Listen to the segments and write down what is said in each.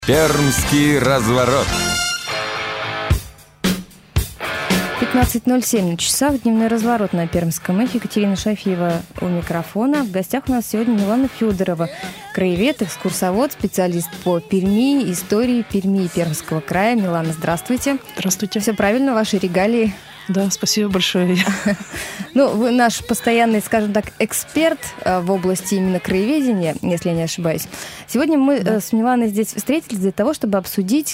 Пермский разворот. 15:07 на часах. Дневной разворот на Пермском эхе. Екатерина Шафиева у микрофона. В гостях у нас сегодня Милана Федорова, краевед, экскурсовод, специалист по Перми, истории Перми и Пермского края. Милана, здравствуйте. Здравствуйте. Все правильно, ваши регалии? Да, спасибо большое. Ну, вы наш постоянный, скажем так, эксперт в области именно краеведения, если я не ошибаюсь. Сегодня мы с Миланой здесь встретились для того, чтобы обсудить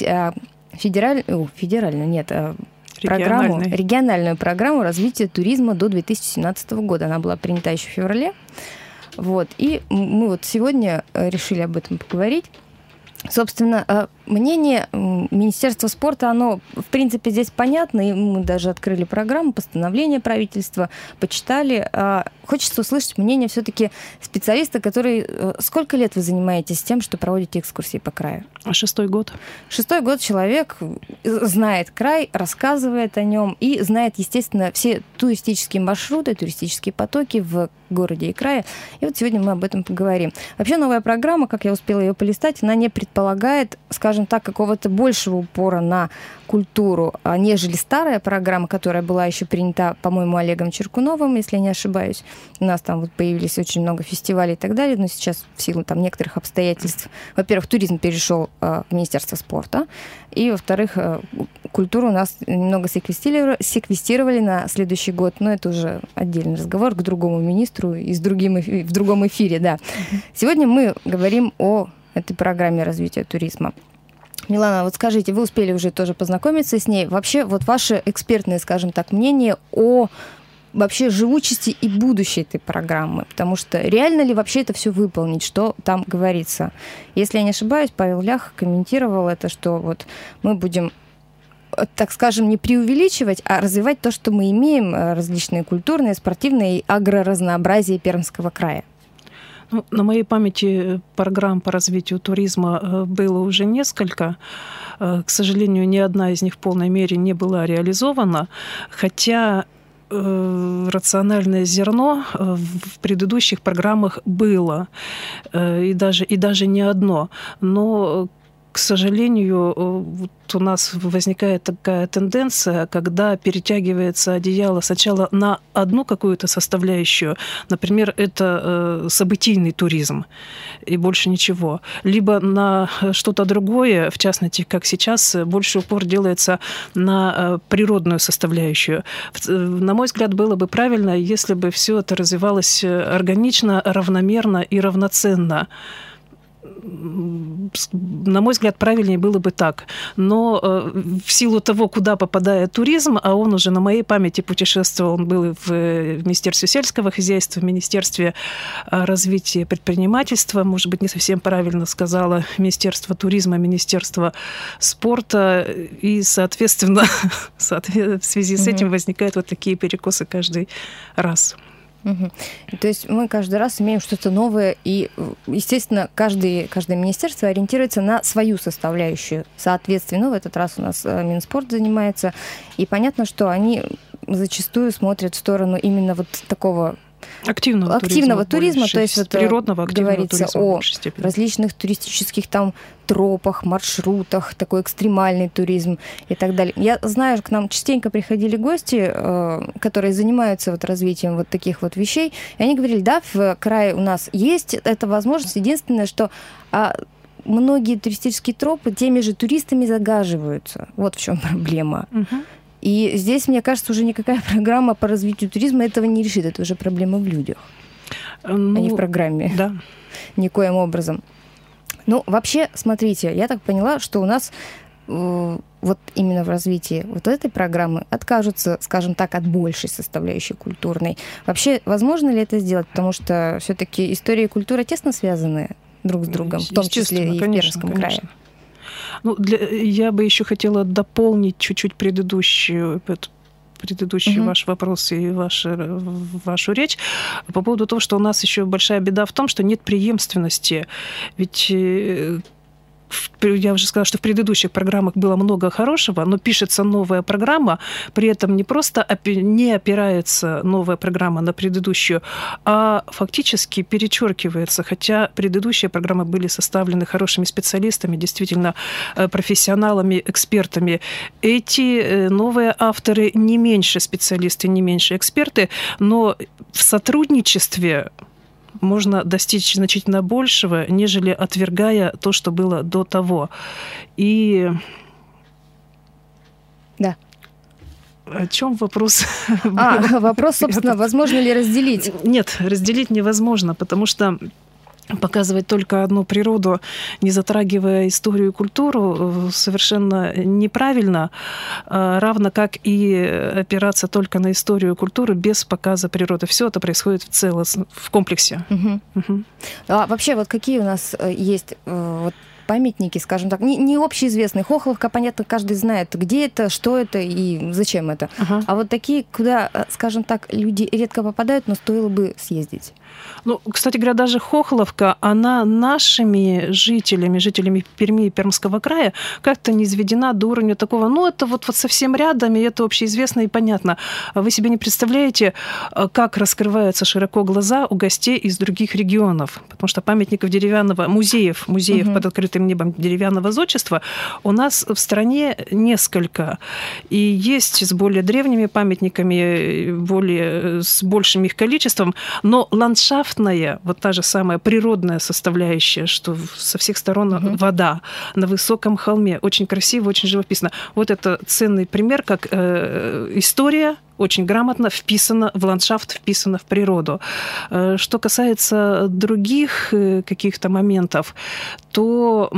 региональную программу развития туризма до 2017 года. Она была принята еще в феврале. Вот. И мы вот сегодня решили об этом поговорить. Собственно, мнение Министерства спорта, оно, в принципе, здесь понятно, и мы даже открыли программу, постановление правительства, почитали. Хочется услышать мнение все-таки специалиста, который... Сколько лет вы занимаетесь тем, что проводите экскурсии по краю? 6-й год. 6-й год человек знает край, рассказывает о нем и знает, естественно, все туристические маршруты, туристические потоки в городе и крае. И вот сегодня мы об этом поговорим. Вообще новая программа, как я успела ее полистать, она не предполагает, скажем так, какого-то большего упора на культуру, нежели старая программа, которая была еще принята, по-моему, Олегом Черкуновым, если я не ошибаюсь. У нас там вот появились очень много фестивалей и так далее, но сейчас в силу там некоторых обстоятельств, во-первых, туризм перешел в Министерство спорта, и, во-вторых, культуру у нас немного секвестировали на следующий год, но это уже отдельный разговор к другому министру и в другом эфире, да. Сегодня мы говорим о этой программе развития туризма. Милана, вот скажите, вы успели уже тоже познакомиться с ней. Вообще, вот ваше экспертное, скажем так, мнение о вообще живучести и будущей этой программы, потому что реально ли вообще это все выполнить, что там говорится? Если я не ошибаюсь, Павел Лях комментировал это, что вот мы будем, так скажем, не преувеличивать, а развивать то, что мы имеем, различные культурные, спортивные и агроразнообразие Пермского края. Ну, на моей памяти программ по развитию туризма было уже несколько. К сожалению, ни одна из них в полной мере не была реализована, хотя рациональное зерно в предыдущих программах было, и даже не одно. Но, к сожалению, вот у нас возникает такая тенденция, когда перетягивается одеяло сначала на одну какую-то составляющую, например, это событийный туризм, и больше ничего, либо на что-то другое, в частности, как сейчас, больше упор делается на природную составляющую. На мой взгляд, было бы правильно, если бы все это развивалось органично, равномерно и равноценно. На мой взгляд, правильнее было бы так. Но в силу того, куда попадает туризм, а он уже на моей памяти путешествовал, он был и в Министерстве сельского хозяйства, в Министерстве развития предпринимательства, может быть, не совсем правильно сказала, Министерство туризма, Министерство спорта, и, соответственно, в связи с этим возникают вот такие перекосы каждый раз. То есть мы каждый раз имеем что-то новое, и, естественно, каждое министерство ориентируется на свою составляющую. Соответственно, в этот раз у нас Минспорт занимается, и понятно, что они зачастую смотрят в сторону именно вот такого активного туризма, то есть вот природного активного говорится туризма о различных туристических там тропах, маршрутах, такой экстремальный туризм и так далее. Я знаю, к нам частенько приходили гости, которые занимаются вот развитием вот таких вот вещей, и они говорили, да, в крае у нас есть эта возможность, единственное, что многие туристические тропы теми же туристами загаживаются. Вот в чем проблема. И здесь, мне кажется, уже никакая программа по развитию туризма этого не решит. Это уже проблема в людях, а не в программе. Да. Никоим образом. Ну, вообще, смотрите, я так поняла, что у нас вот именно в развитии вот этой программы откажутся, скажем так, от большей составляющей культурной. Вообще, возможно ли это сделать? Потому что все-таки история и культура тесно связаны друг с другом, в том числе и в Пермском крае. Ну, я бы еще хотела дополнить чуть-чуть предыдущий ваш вопрос и вашу речь по поводу того, что у нас еще большая беда в том, что нет преемственности. Ведь я уже сказала, что в предыдущих программах было много хорошего, но пишется новая программа, при этом не просто не опирается новая программа на предыдущую, а фактически перечеркивается, хотя предыдущие программы были составлены хорошими специалистами, действительно профессионалами, экспертами. Эти новые авторы не меньше специалисты, не меньше эксперты, но в сотрудничестве можно достичь значительно большего, нежели отвергая то, что было до того. И... Да. О чем вопрос? Вопрос, собственно, возможно ли разделить? Нет, разделить невозможно, потому что показывать только одну природу, не затрагивая историю и культуру, совершенно неправильно, равно как и опираться только на историю и культуру без показа природы. Все это происходит в целом, в комплексе. А вообще, вот какие у нас есть памятники, скажем так, не общеизвестные. Хохловка, понятно, каждый знает, где это, что это и зачем это. А вот такие, куда, скажем так, люди редко попадают, но стоило бы съездить. Ну, кстати говоря, даже Хохловка, она нашими жителями Перми и Пермского края как-то не изведена до уровня такого, ну, это вот совсем рядом, и это общеизвестно и понятно. Вы себе не представляете, как раскрываются широко глаза у гостей из других регионов, потому что памятников деревянного, музеев под открытым небом деревянного зодчества у нас в стране несколько. И есть с более древними памятниками, с большим их количеством, но ландшафтная, вот та же самая природная составляющая, что со всех сторон вода на высоком холме, очень красиво, очень живописно. Вот это ценный пример, как история очень грамотно вписана в ландшафт, вписана в природу. Что касается других каких-то моментов, то...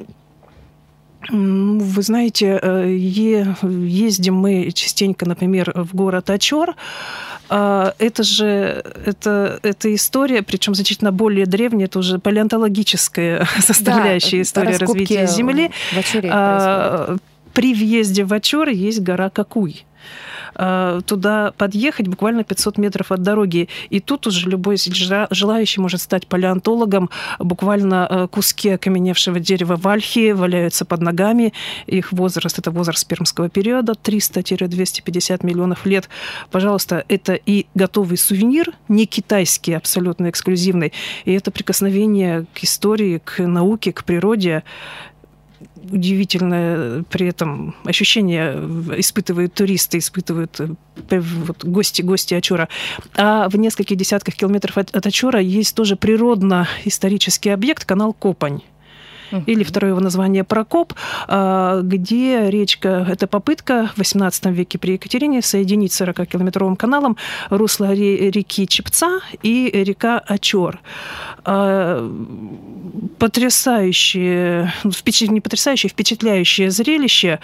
Вы знаете, ездим мы частенько, например, в город Очор. Это история, причем значительно более древняя, это уже палеонтологическая составляющая история развития Земли. При въезде в Очор есть гора Какуй. Туда подъехать буквально 500 метров от дороги. И тут уже любой желающий может стать палеонтологом. Буквально куски окаменевшего дерева вальхи валяются под ногами. Их возраст – это возраст пермского периода, 300-250 миллионов лет. Пожалуйста, это и готовый сувенир, не китайский, абсолютно эксклюзивный. И это прикосновение к истории, к науке, к природе. Удивительное при этом ощущение испытывают туристы, испытывают гости Очора. А в нескольких десятках километров от Очора есть тоже природно-исторический объект, канал Копань. Или второе его название Прокоп, где речка, это попытка в XVIII веке при Екатерине соединить 40-километровым каналом русло реки Чепца и река Очор. Потрясающее, не потрясающее, впечатляющее зрелище,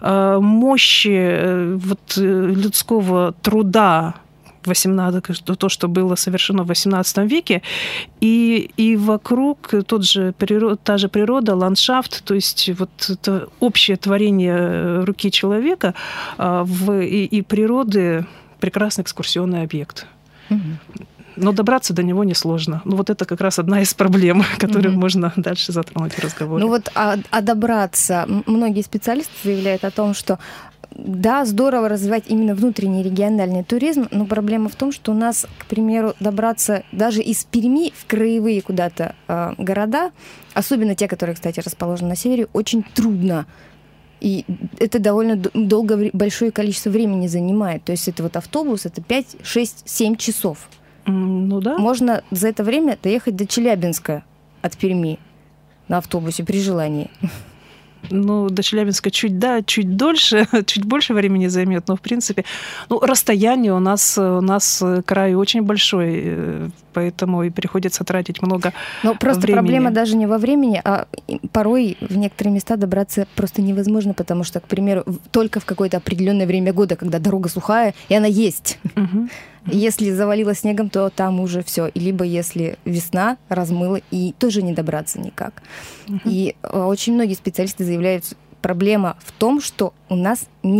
мощи людского труда, то, что было совершено в XVIII веке, и вокруг та же природа, ландшафт, то есть вот это общее творение руки человека и природы, прекрасный экскурсионный объект. Но добраться до него несложно. Ну, вот это как раз одна из проблем, которую можно дальше затронуть в разговоре. Ну вот, добраться, многие специалисты заявляют о том, что да, здорово развивать именно внутренний региональный туризм, но проблема в том, что у нас, к примеру, добраться даже из Перми в краевые куда-то города, особенно те, которые, кстати, расположены на севере, очень трудно. И это довольно большое количество времени занимает. То есть это вот автобус, это 5, 6, 7 часов. Ну да. Можно за это время доехать до Челябинска от Перми на автобусе при желании. Ну, до Челябинска чуть дольше, чуть больше времени займет, но, в принципе, расстояние у нас край очень большой, поэтому и приходится тратить много Но просто времени. Проблема даже не во времени, а порой в некоторые места добраться просто невозможно, потому что, к примеру, только в какое-то определенное время года, когда дорога сухая, и она есть. Если завалило снегом, то там уже все. Либо если весна размыла, и тоже не добраться никак. И очень многие специалисты заявляют, проблема в том, что у нас нет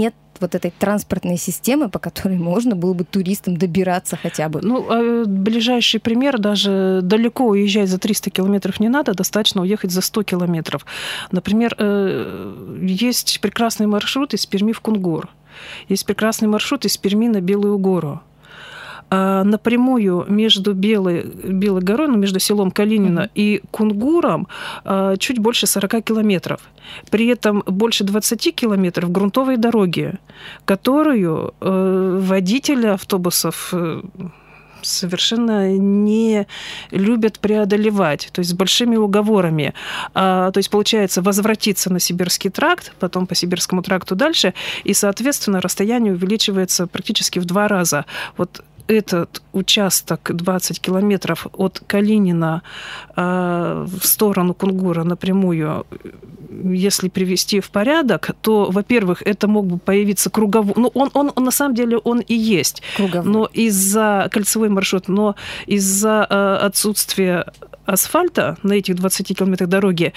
вот этой транспортной системы, по которой можно было бы туристам добираться хотя бы? Ближайший пример, даже далеко уезжать за 300 километров не надо, достаточно уехать за 100 километров. Например, есть прекрасный маршрут из Перми в Кунгур. Есть прекрасный маршрут из Перми на Белую гору. Напрямую между Белой горой, между селом Калинино и Кунгуром чуть больше 40 километров. При этом больше 20 километров грунтовой дороги, которую водители автобусов совершенно не любят преодолевать, то есть с большими уговорами. То есть, получается, возвратиться на Сибирский тракт, потом по Сибирскому тракту дальше, и, соответственно, расстояние увеличивается практически в 2 раза. Вот этот участок 20 километров от Калинина в сторону Кунгура напрямую, если привести в порядок, то, во-первых, это мог бы появиться круговой... Он на самом деле он и есть. Круговой. Но из-за кольцевой маршрут, но из-за отсутствия асфальта на этих 20 километрах дороги,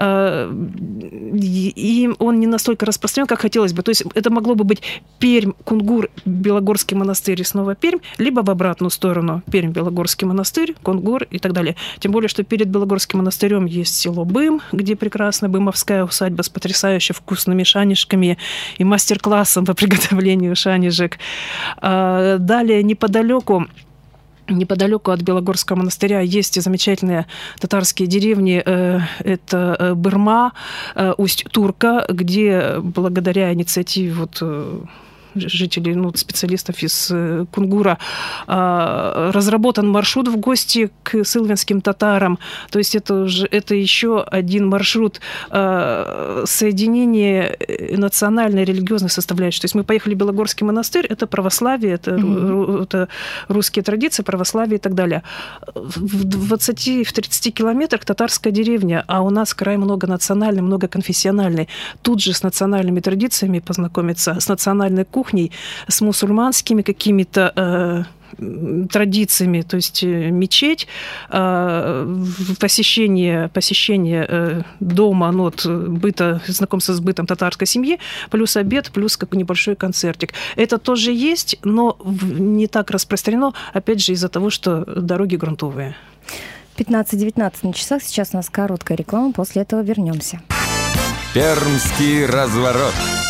и он не настолько распространен, как хотелось бы. То есть это могло бы быть Пермь, Кунгур, Белогорский монастырь и снова Пермь, либо в обратную сторону Пермь, Белогорский монастырь, Кунгур и так далее. Тем более, что перед Белогорским монастырем есть село Бым, где прекрасная бымовская усадьба с потрясающе вкусными шанишками и мастер-классом по приготовлению шанишек. Далее, неподалеку от Белогорского монастыря есть замечательные татарские деревни. Это Бырма, Усть-Турка, где благодаря инициативе жителей, специалистов из Кунгура, разработан маршрут в гости к сылвинским татарам. То есть это еще один маршрут соединения национальной религиозной составляющей. То есть мы поехали в Белогорский монастырь, это православие, это русские традиции, православие и так далее. В 20-30 километрах татарская деревня, а у нас край многонациональный, многоконфессиональный. Тут же с национальными традициями познакомиться, с национальной кухней, с мусульманскими какими-то традициями, то есть мечеть, посещение дома, быта, знакомство с бытом татарской семьи, плюс обед, плюс небольшой концертик. Это тоже есть, но не так распространено, опять же, из-за того, что дороги грунтовые. 15:19 на часах. Сейчас у нас короткая реклама, после этого вернемся. Пермский разворот.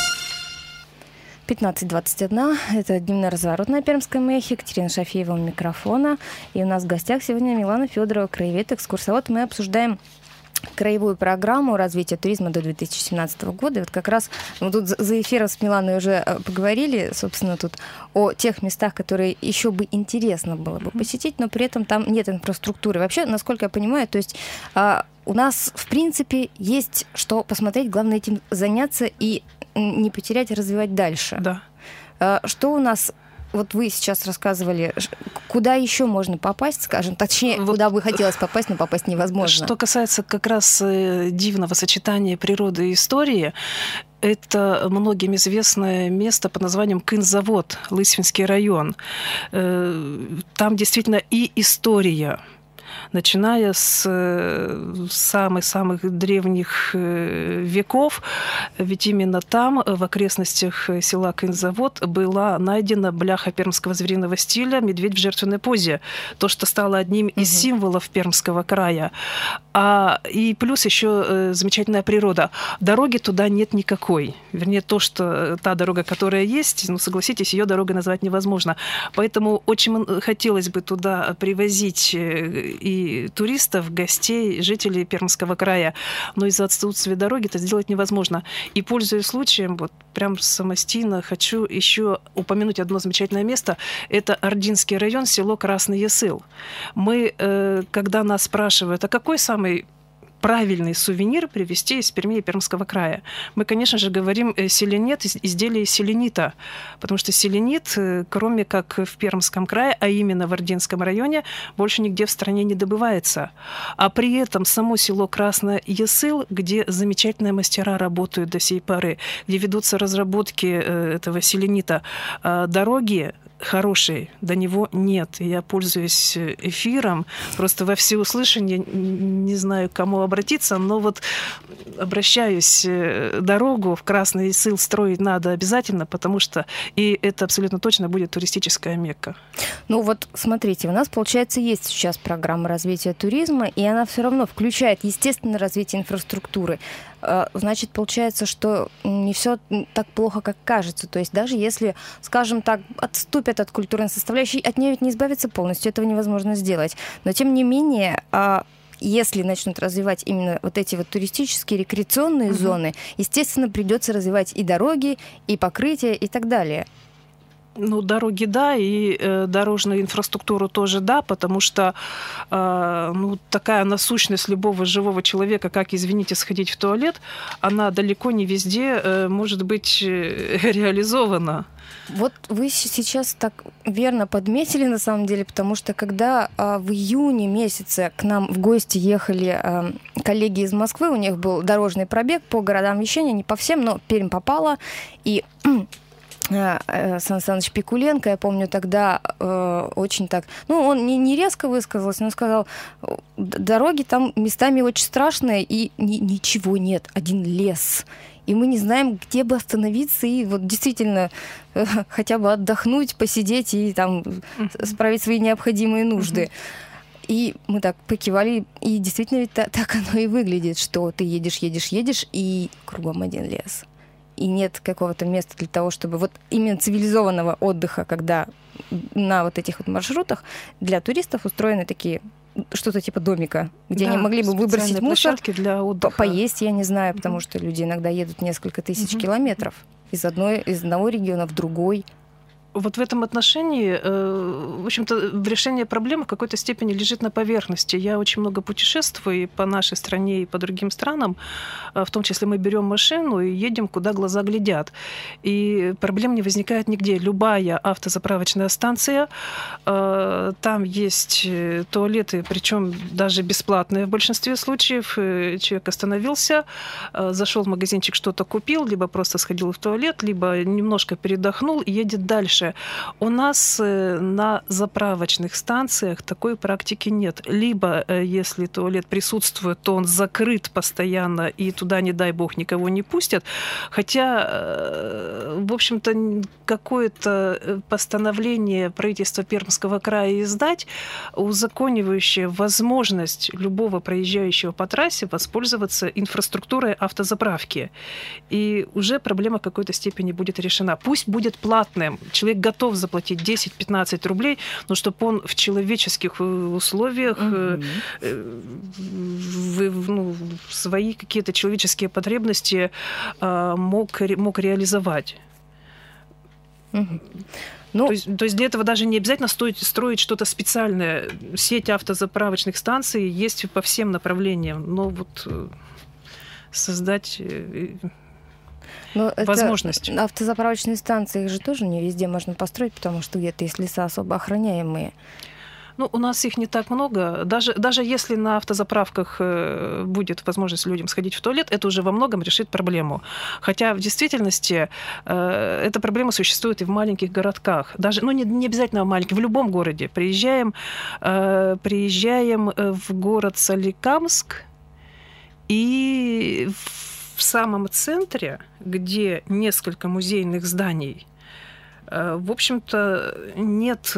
15:21. Это дневной разворот на Пермском эхе. Екатерина Шафеева у микрофона. И у нас в гостях сегодня Милана Федорова, краевед, экскурсовод. Мы обсуждаем краевую программу развития туризма до 2017 года. И вот как раз мы тут за эфиром с Миланой уже поговорили, собственно, тут о тех местах, которые еще бы интересно было бы посетить, но при этом там нет инфраструктуры. Вообще, насколько я понимаю, то есть у нас, в принципе, есть что посмотреть, главное этим заняться и не потерять, развивать дальше. Да. Что у нас... Вот вы сейчас рассказывали, куда еще можно попасть, скажем, точнее, куда бы хотелось попасть, но попасть невозможно. Что касается как раз дивного сочетания природы и истории, это многим известное место под названием Кын-завод, Лысьвинский район. Там действительно и история, начиная с самых древних веков. Ведь именно там, в окрестностях села Кын-завод, была найдена бляха пермского звериного стиля «Медведь в жертвенной позе». То, что стало одним из символов Пермского края. И плюс еще замечательная природа. Дороги туда нет никакой. Вернее, та дорога, которая есть, согласитесь, ее дорогой назвать невозможно. Поэтому очень хотелось бы туда привозить и туристов, гостей, жителей Пермского края. Но из-за отсутствия дороги это сделать невозможно. И, пользуясь случаем, прям самостийно хочу еще упомянуть одно замечательное место. Это Ординский район, село Красный Ясыл. Мы, когда нас спрашивают, а какой самый правильный сувенир привезти из Перми и Пермского края? Мы, конечно же, говорим селенит, изделие из селенита, потому что селенит, кроме как в Пермском крае, а именно в Ординском районе, больше нигде в стране не добывается. А при этом само село Красный Ясыл, где замечательные мастера работают до сей поры, где ведутся разработки этого селенита, дороги хороший, до него нет. И я пользуюсь эфиром, просто во всеуслышание, не знаю, к кому обратиться, но вот обращаюсь, дорогу в Красный Сыл строить надо обязательно, потому что, и это абсолютно точно будет туристическая Мекка. Ну вот, смотрите, у нас, получается, есть сейчас программа развития туризма, и она все равно включает, естественно, развитие инфраструктуры. Значит, получается, что не все так плохо, как кажется. То есть даже если, скажем так, отступят от культурной составляющей, от нее ведь не избавиться полностью, этого невозможно сделать. Но тем не менее, если начнут развивать именно вот эти вот туристические, рекреационные зоны, естественно, придется развивать и дороги, и покрытия, и так далее. Ну, дороги, да, и дорожную инфраструктуру тоже, да, потому что такая насущность любого живого человека, как, извините, сходить в туалет, она далеко не везде может быть реализована. Вот вы сейчас так верно подметили, на самом деле, потому что когда в июне месяце к нам в гости ехали коллеги из Москвы, у них был дорожный пробег по городам вещания, не по всем, но Пермь попала, и Сан Саныч Пикуленко, я помню, тогда очень так... Ну, он не резко высказался, но сказал, дороги там местами очень страшные, и ничего нет, один лес. И мы не знаем, где бы остановиться и вот действительно хотя бы отдохнуть, посидеть и там справить свои необходимые нужды. И мы так покивали, и действительно ведь так оно и выглядит, что ты едешь, и кругом один лес. И нет какого-то места для того, чтобы вот именно цивилизованного отдыха, когда на вот этих вот маршрутах для туристов устроены такие что-то типа домика, где они могли бы выбросить мусор, для отдыха. Поесть, я не знаю, потому что люди иногда едут несколько тысяч километров из одного региона в другой. Вот в этом отношении, в общем-то, решение проблемы в какой-то степени лежит на поверхности. Я очень много путешествую и по нашей стране, и по другим странам. В том числе мы берем машину и едем, куда глаза глядят. И проблем не возникает нигде. Любая автозаправочная станция, там есть туалеты, причем даже бесплатные в большинстве случаев. Человек остановился, зашел в магазинчик, что-то купил, либо просто сходил в туалет, либо немножко передохнул и едет дальше. У нас на заправочных станциях такой практики нет. Либо, если туалет присутствует, то он закрыт постоянно, и туда, не дай бог, никого не пустят. Хотя, в общем-то, какое-то постановление правительства Пермского края издать, узаконивающее возможность любого проезжающего по трассе воспользоваться инфраструктурой автозаправки. И уже проблема в какой-то степени будет решена. Пусть будет платным. Человек готов заплатить 10-15 рублей, но чтобы он в человеческих условиях свои какие-то человеческие потребности мог реализовать. То есть для этого даже не обязательно строить что-то специальное. Сеть автозаправочных станций есть по всем направлениям, но вот создать... Но возможность. Автозаправочные станции, их же тоже не везде можно построить, потому что где-то есть леса особо охраняемые. Ну, у нас их не так много. Даже если на автозаправках будет возможность людям сходить в туалет, это уже во многом решит проблему. Хотя в действительности эта проблема существует и в маленьких городках. Даже, не обязательно в маленьких, в любом городе. Приезжаем в город Соликамск, и в самом центре, где несколько музейных зданий, в общем-то, нет...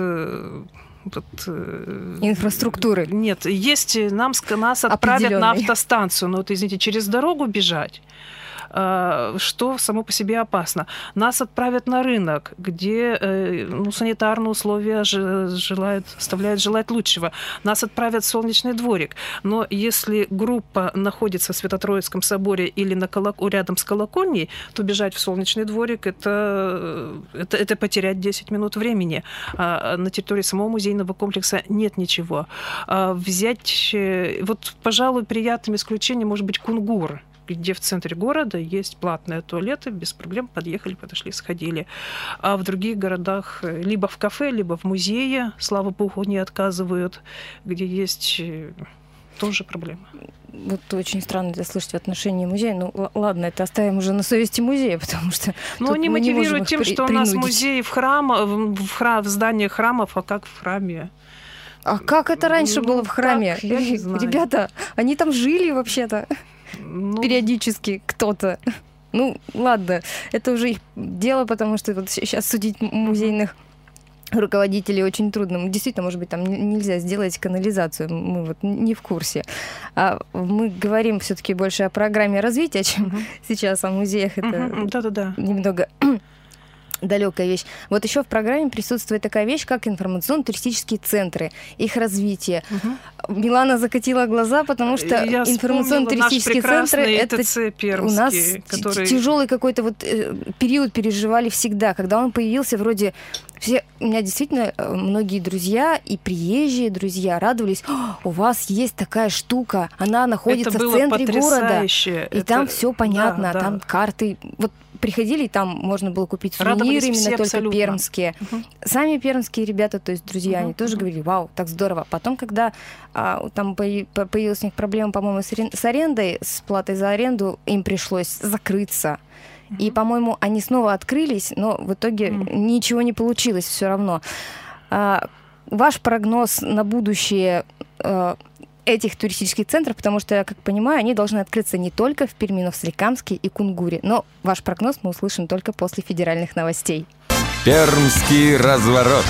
инфраструктуры. Нет, есть, нас отправят на автостанцию, но извините, через дорогу бежать, что само по себе опасно. Нас отправят на рынок, где санитарные условия оставляют желать лучшего. Нас отправят в Солнечный дворик. Но если группа находится в Свято-Троицком соборе или рядом с колокольней, то бежать в Солнечный дворик это потерять 10 минут времени. На территории самого музейного комплекса нет ничего. Пожалуй, приятным исключением может быть Кунгур, где в центре города есть платные туалеты, без проблем подъехали, подошли, сходили. А в других городах либо в кафе, либо в музее, слава богу, не отказывают, где есть тоже проблема. Вот очень странно это слышать в отношении музея. Ну, ладно, это оставим уже на совести музея, потому что... Но они мотивируют тем, что у нас музей в зданиях храмов, а как в храме. А как это раньше было в храме? Так, я не знаю. Ребята, они там жили вообще-то периодически кто-то. Ну, ладно, это уже их дело, потому что вот сейчас судить музейных руководителей очень трудно. Действительно, может быть, там нельзя сделать канализацию. Мы вот не в курсе. А мы говорим все-таки больше о программе развития, чем сейчас о музеях. Это немного далекая вещь. Вот еще в программе присутствует такая вещь, как информационно-туристические центры, их развитие. Милана закатила глаза, потому что информационно-туристические центры это у нас тяжелый какой-то вот период переживали всегда. Когда он появился, вроде у меня действительно многие друзья и приезжие друзья радовались: у вас есть такая штука, она находится в центре города, и там все понятно, там карты. Вот приходили, и там можно было купить сувениры, именно только абсолютно пермские. Сами пермские ребята, то есть друзья, они тоже говорили: вау, так здорово. Потом, когда там появилась у них проблема, по-моему, с арендой, с платой за аренду, им пришлось закрыться. И, по-моему, они снова открылись, но в итоге ничего не получилось все равно. Ваш прогноз на будущее этих туристических центров, потому что, я как понимаю, они должны открыться не только в Перми, но в Соликамске и Кунгуре. Но ваш прогноз мы услышим только после федеральных новостей. Пермский разворот.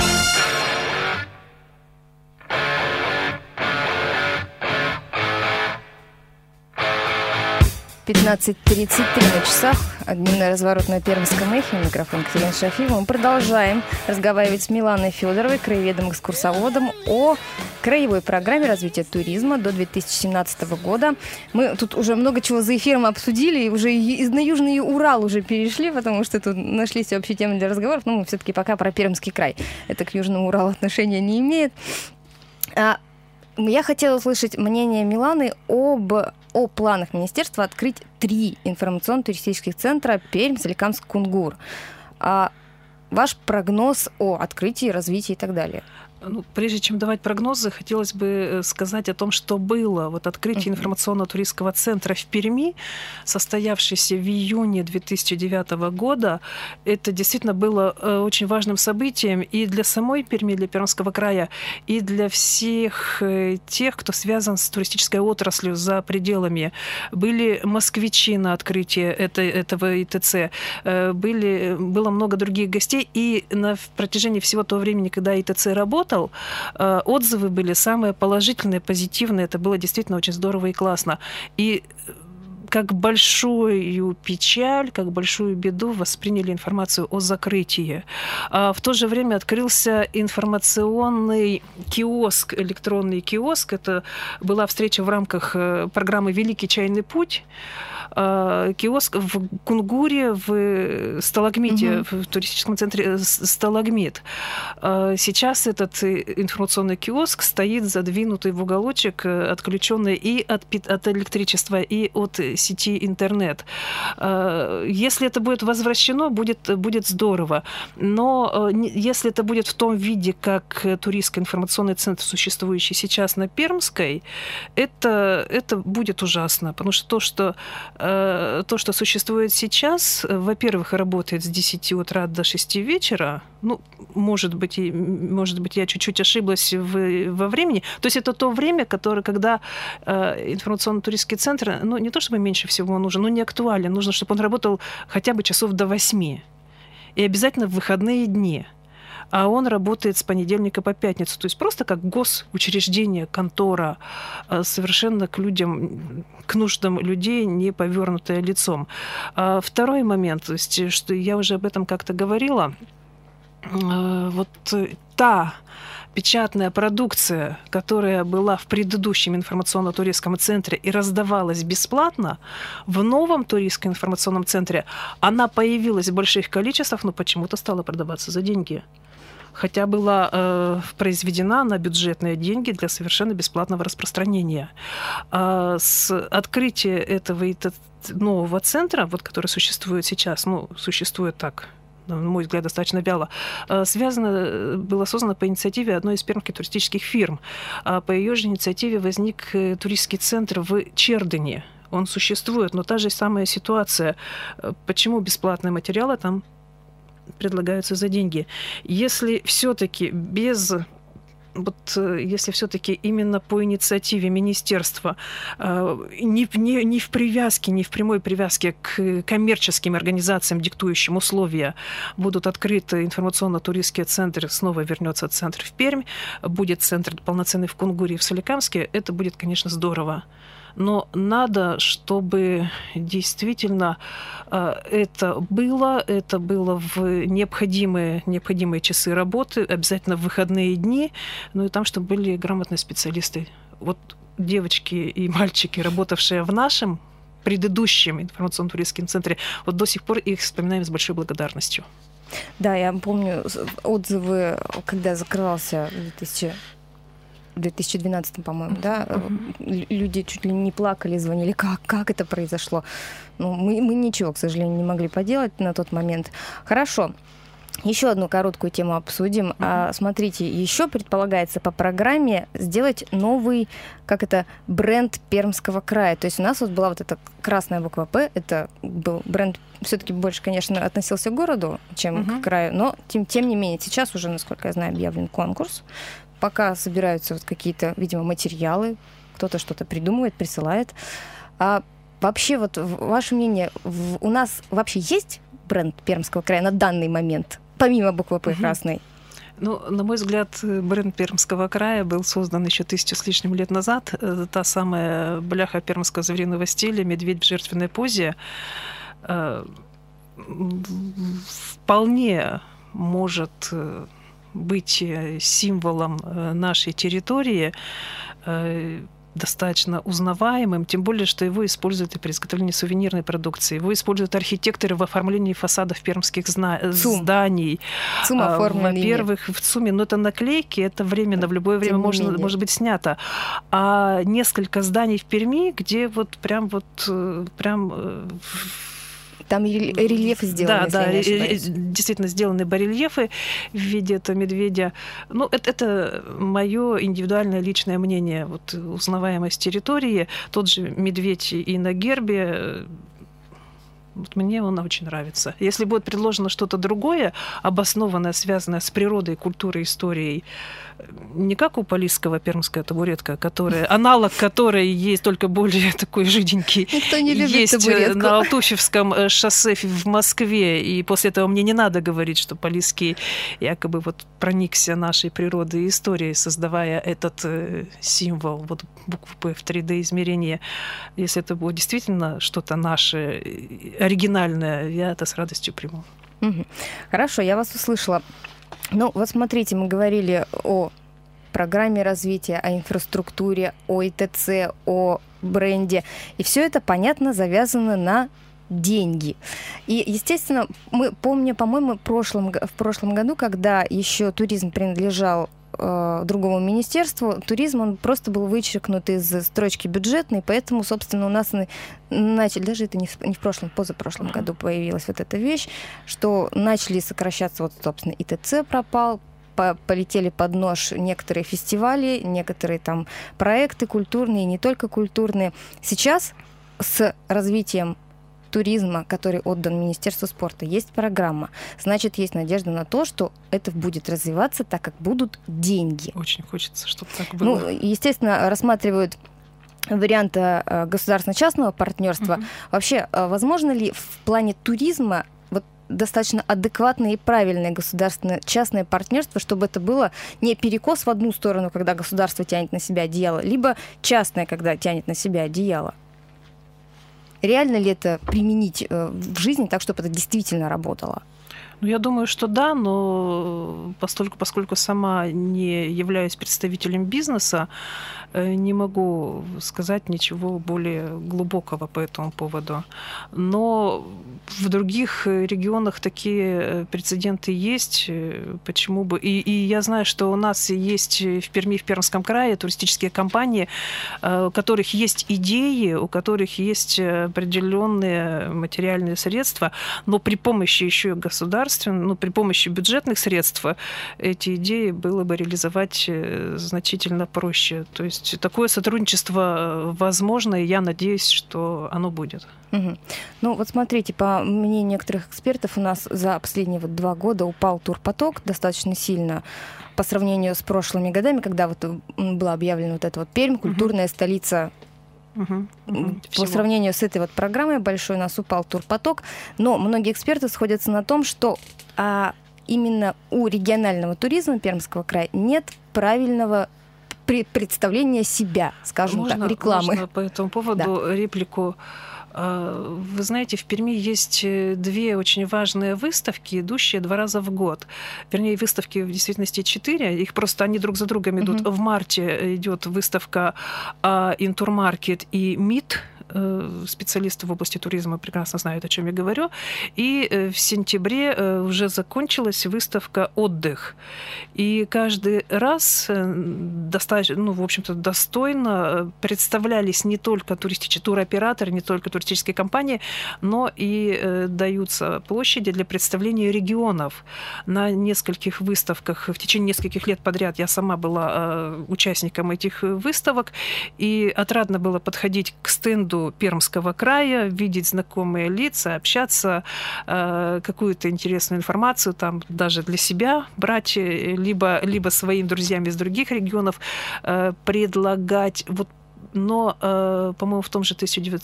15:33 на часах. Дневной разворот на Пермском эхе. Микрофон Катерина Шафиева. Мы продолжаем разговаривать с Миланой Федоровой, краеведом-экскурсоводом, о краевой программе развития туризма до 2017 года. Мы тут уже много чего за эфиром обсудили, и уже на Южный Урал уже перешли, потому что тут нашлись общие темы для разговоров. Но мы все-таки пока про Пермский край. Это к Южному Уралу отношения не имеет. Я хотела услышать мнение Миланы о планах министерства открыть 3 информационно-туристических центра: Пермь, Соликамск, Кунгур. Ваш прогноз о открытии, развитии и так далее? Прежде чем давать прогнозы, хотелось бы сказать о том, что было. Вот открытие информационно-туристского центра в Перми, состоявшееся в июне 2009 года, это действительно было очень важным событием и для самой Перми, для Пермского края, и для всех тех, кто связан с туристической отраслью за пределами. Были москвичи на открытии этого ИТЦ, было много других гостей, и на протяжении всего того времени, когда ИТЦ работал, отзывы были самые положительные, позитивные. Это было действительно очень здорово и классно. И как большую печаль, как большую беду восприняли информацию о закрытии. В то же время открылся информационный киоск, электронный киоск. Это была встреча в рамках программы «Великий чайный путь». Киоск в Кунгуре, в Сталагмите, в туристическом центре Сталагмит. Сейчас этот информационный киоск стоит задвинутый в уголочек, отключенный и от электричества, и от сети интернет. Если это будет возвращено, будет здорово. Но если это будет в том виде, как туристский информационный центр, существующий сейчас на Пермской, это будет ужасно. Потому что то, что существует сейчас, во-первых, работает с 10 утра до 6 вечера. Может быть, я чуть-чуть ошиблась во времени. То есть это то время, когда информационно-туристский центр, не то чтобы меньше всего он нужен, но не актуален. Нужно, чтобы он работал хотя бы часов до 8. И обязательно в выходные дни. А он работает с понедельника по пятницу. То есть просто как госучреждение, контора, совершенно к людям, к нуждам людей, не повернутое лицом. Второй момент, то есть, что я уже об этом как-то говорила, вот та печатная продукция, которая была в предыдущем информационно-туристском центре и раздавалась бесплатно, в новом туристском информационном центре она появилась в больших количествах, но почему-то стала продаваться за деньги. Хотя была произведена на бюджетные деньги для совершенно бесплатного распространения. С открытия этого нового центра, который существует сейчас, существует так, на мой взгляд, достаточно вяло, было создано по инициативе одной из пермских туристических фирм. По ее же инициативе возник туристский центр в Чердыне. Он существует, но та же самая ситуация. Почему бесплатные материалы там предлагаются за деньги? Если все-таки если все-таки именно по инициативе министерства, не в привязке, не в прямой привязке к коммерческим организациям, диктующим условия, будут открыты информационно-туристские центры, снова вернется центр в Пермь, будет центр полноценный в Кунгуре и в Соликамске, это будет, конечно, здорово. Но надо, чтобы действительно это было в необходимые часы работы, обязательно в выходные дни, ну и там, чтобы были грамотные специалисты. Вот девочки и мальчики, работавшие в нашем предыдущем информационно-туристском центре, вот до сих пор их вспоминаем с большой благодарностью. Да, я помню отзывы, когда закрывался 2012, по-моему, да, люди чуть ли не плакали, звонили, как это произошло. Ну, мы ничего, к сожалению, не могли поделать на тот момент. Хорошо. Еще одну короткую тему обсудим. Смотрите, еще предполагается по программе сделать новый, бренд Пермского края. То есть у нас вот была вот эта красная буква «П», это был бренд, все-таки больше, конечно, относился к городу, чем к краю, но тем не менее, сейчас уже, насколько я знаю, объявлен конкурс. Пока собираются вот какие-то, видимо, материалы, кто-то что-то придумывает, присылает. А вообще, вот ваше мнение, у нас вообще есть бренд Пермского края на данный момент, помимо буквы «П» красной? Ну, на мой взгляд, бренд Пермского края был создан еще 1000 с лишним лет назад. Та самая бляха пермского звериного стиля, медведь в жертвенной позе, вполне может быть символом нашей территории, достаточно узнаваемым, тем более, что его используют и при изготовлении сувенирной продукции. Его используют архитекторы в оформлении фасадов пермских зданий. ЦУМ оформлен. Во-первых, в ЦУМе, но это наклейки, это временно, в любое время может быть снято. А несколько зданий в Перми, где там рельефы сделаны. Да, действительно сделаны барельефы в виде этого медведя. Ну, это мое индивидуальное личное мнение. Вот узнаваемость территории, тот же медведь и на гербе, вот мне он очень нравится. Если будет предложено что-то другое, обоснованное, связанное с природой, культурой, историей, не как у Полисского пермская табуретка, аналог которой есть только более такой жиденький. Никто не любит есть табуретку. На Алтуфьевском шоссе в Москве, и после этого мне не надо говорить, что Полисский якобы вот проникся нашей природой и историей, создавая этот символ, вот букву «П» в 3D-измерении. Если это будет действительно что-то наше, оригинальное, я это с радостью приму. Хорошо, я вас услышала. Ну, вот смотрите, мы говорили о программе развития, о инфраструктуре, о ИТЦ, о бренде. И все это, понятно, завязано на деньги. И, естественно, мы помним, по-моему, в прошлом году, когда еще туризм принадлежал другому министерству, туризм, он просто был вычеркнут из строчки бюджетной, поэтому, собственно, у нас начали, даже это не в прошлом, позапрошлом году появилась вот эта вещь, что начали сокращаться, вот, собственно, ИТЦ пропал, полетели под нож некоторые фестивали, некоторые там проекты культурные, не только культурные. Сейчас с развитием туризма, который отдан Министерству спорта, есть программа. Значит, есть надежда на то, что это будет развиваться, так как будут деньги. Очень хочется, чтобы так было. Ну, естественно, рассматривают вариант государственно-частного партнерства. Вообще, возможно ли в плане туризма вот достаточно адекватное и правильное государственно-частное партнерство, чтобы это было не перекос в одну сторону, когда государство тянет на себя одеяло, либо частное, когда тянет на себя одеяло? Реально ли это применить в жизни так, чтобы это действительно работало? Ну, я думаю, что да, но поскольку сама не являюсь представителем бизнеса, не могу сказать ничего более глубокого по этому поводу. Но в других регионах такие прецеденты есть. Почему бы? И я знаю, что у нас есть в Перми, в Пермском крае туристические компании, у которых есть идеи, у которых есть определенные материальные средства, но при помощи еще государственных, при помощи бюджетных средств эти идеи было бы реализовать значительно проще. То есть такое сотрудничество возможно, и я надеюсь, что оно будет. Ну вот смотрите, по мнению некоторых экспертов, у нас за последние 2 года упал турпоток достаточно сильно по сравнению с прошлыми годами, когда была объявлена эта Пермь, культурная столица. По сравнению с этой программой большой у нас упал турпоток, но многие эксперты сходятся на том, что именно у регионального туризма Пермского края нет правильного представления себя, скажем так, рекламы. Можно по этому поводу реплику? Вы знаете, в Перми есть 2 очень важные выставки, идущие 2 раза в год. Вернее, выставки в действительности 4. Их просто они друг за другом идут. В марте идет выставка Интурмаркет и МИД. Специалисты в области туризма прекрасно знают, о чем я говорю. И в сентябре уже закончилась выставка «Отдых». И каждый раз достаточно, в общем-то, достойно представлялись не только туроператоры, не только туристические компании, но и даются площади для представления регионов. На нескольких выставках в течение нескольких лет подряд я сама была участником этих выставок, и отрадно было подходить к стенду Пермского края, видеть знакомые лица, общаться, какую-то интересную информацию там даже для себя брать, либо своим друзьям из других регионов предлагать. Но, по-моему, в том же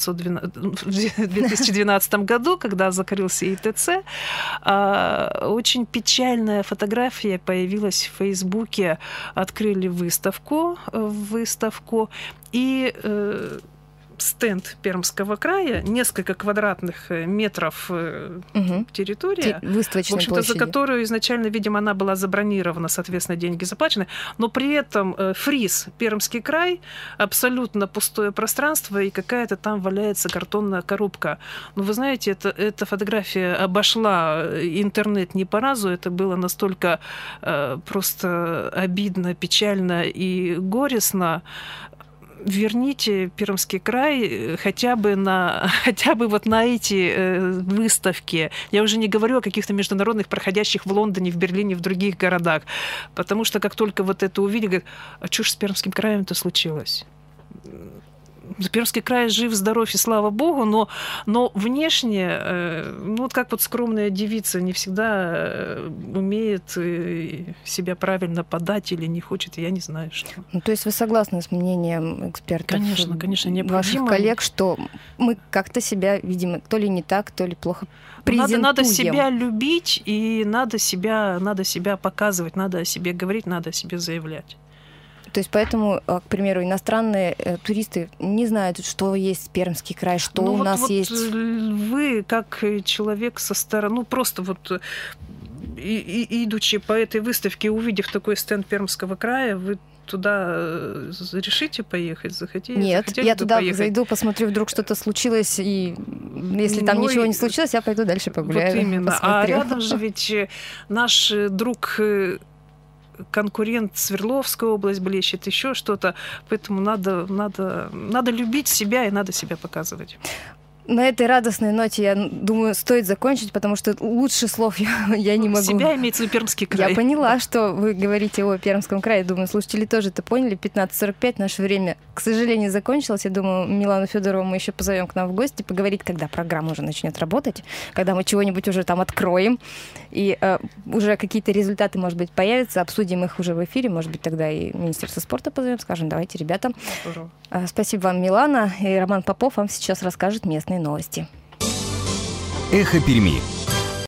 2012 году, когда закрылся ИТЦ, очень печальная фотография появилась в Фейсбуке. Открыли выставку и стенд Пермского края, несколько квадратных метров территория, в общем-то, за которую изначально, видимо, она была забронирована, соответственно, деньги заплачены, но при этом фриз «Пермский край», абсолютно пустое пространство, и какая-то там валяется картонная коробка. Но вы знаете, эта фотография обошла интернет не по разу, это было настолько просто обидно, печально и горестно. Верните Пермский край хотя бы на эти выставки. Я уже не говорю о каких-то международных, проходящих в Лондоне, в Берлине, в других городах. Потому что как только это увидели, говорят, а что ж с Пермским краем-то случилось? Пермский край жив, здоров и слава богу, но внешне, как скромная девица не всегда умеет себя правильно подать или не хочет, я не знаю, что. То есть вы согласны с мнением экспертов? Конечно, необходимо. Ваших коллег, что мы как-то себя, видимо, то ли не так, то ли плохо презентуем. Надо себя любить, и надо себя показывать, надо о себе говорить, надо о себе заявлять. То есть поэтому, к примеру, иностранные туристы не знают, что есть Пермский край, что у нас есть. Вы, как человек со стороны, просто идучи по этой выставке, увидев такой стенд Пермского края, вы туда решите поехать, захотите? Нет, я туда зайду, посмотрю, вдруг что-то случилось, и если там ничего не случилось, я пойду дальше погуляю. Вот именно. Посмотрю. А рядом же ведь наш друг конкурент Свердловская область блещет, еще что-то. Поэтому надо любить себя и надо себя показывать. На этой радостной ноте, я думаю, стоит закончить, потому что лучше слов я не могу. Себя имеется в виду Пермский край. Я поняла, что вы говорите о Пермском крае. Думаю, слушатели тоже это поняли. 15:45 наше время, к сожалению, закончилось. Я думаю, Милану Федорову мы еще позовем к нам в гости поговорить, когда программа уже начнет работать, когда мы чего-нибудь уже там откроем, и уже какие-то результаты, может быть, появятся. Обсудим их уже в эфире. Может быть, тогда и Министерство спорта позовем, скажем, давайте, ребята. Спасибо вам, Милана. И Роман Попов вам сейчас расскажет местные новости. Эхо Перми.